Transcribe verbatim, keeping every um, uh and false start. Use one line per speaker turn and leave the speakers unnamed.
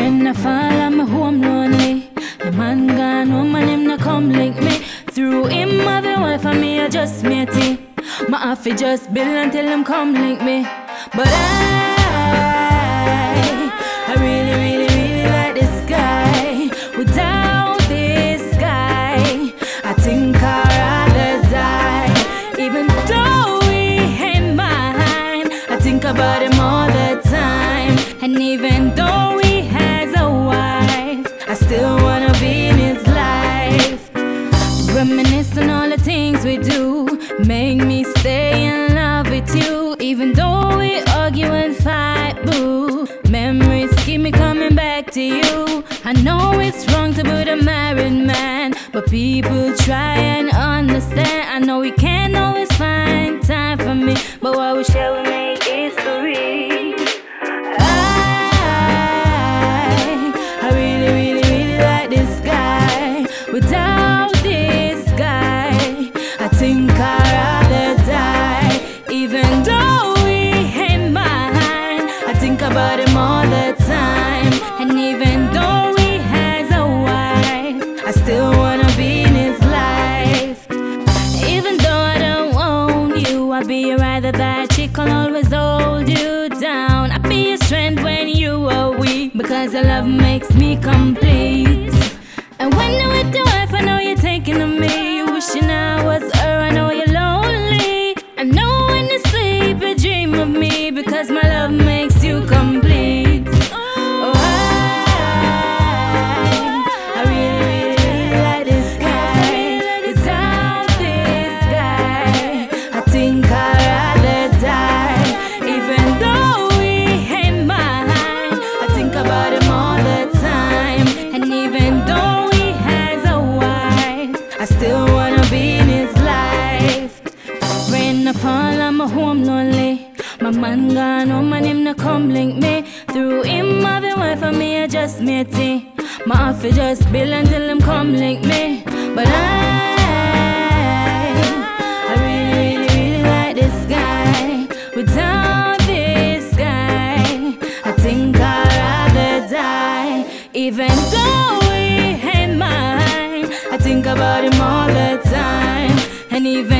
When I fall, I'm home lonely. The man gone home and him not come link me. Through him have a wife and me a just matey. My have to just build until him come link me. But I, I really, really, really like this guy. Without this guy, I think I'd rather die. Even though he ain't mine, I think about him all the time. And even though he has a wife, I still wanna be in his life. Reminisce on all the things we do, make me stay in love with you. Even though we argue and fight, boo, memories keep me coming back to you. I know it's wrong to put a married man, but people try and understand. I know we can't always find time for me, but what we share we make history. I, I really, really, really like this guy. Without this guy, I think I'd rather die. Even though he ain't mine, I think about him all the time. And even though he has a wife, I still wanna be in his life. Even though I don't own you, I'll be your ride or die chick, I'll always hold you down. I'll be your strength when you are weak, because your love makes me complete. And when you're with your wife, I know you're thinking of me. You wishing I was her, I know you're lonely. I know when you sleep, you dream of me, because my love makes you complete. Oh, I, I really, really, really like this guy. Without this guy, I think I'd rather die. Even though he ain't mine, I think about him all the time. And even though I still wanna be in his life. Rain or fall, I'm a home lonely. My man gone home and him not come link me. Through him have a wife and me a just matey. My have to just build until him come link me. But I, I really, really, really like this guy. Without this guy, I think I'd rather die. Even though he ain't mine, I think about him all the time. And even